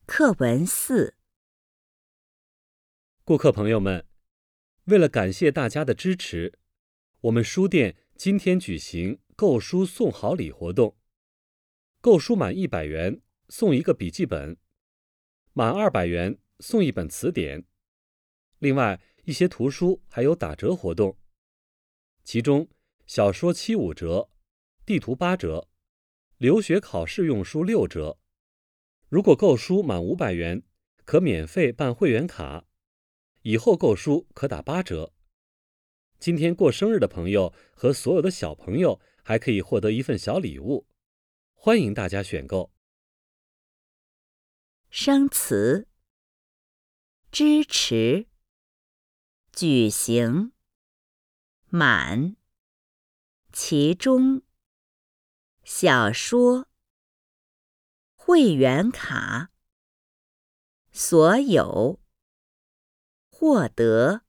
课文4。 顾客朋友们，为了感谢大家的支持，我们书店今天举行购书送好礼活动。购书满100元送一个笔记本，满200元送一本词典。另外，一些图书还有打折活动，其中小说7.5折，地图8折，留学考试用书6折。如果购书满500元，可免费办会员卡，以后购书可打8折。今天过生日的朋友和所有的小朋友还可以获得一份小礼物，欢迎大家选购。 生词：支持、举行、满、其中、小说、会员卡、所有、获得、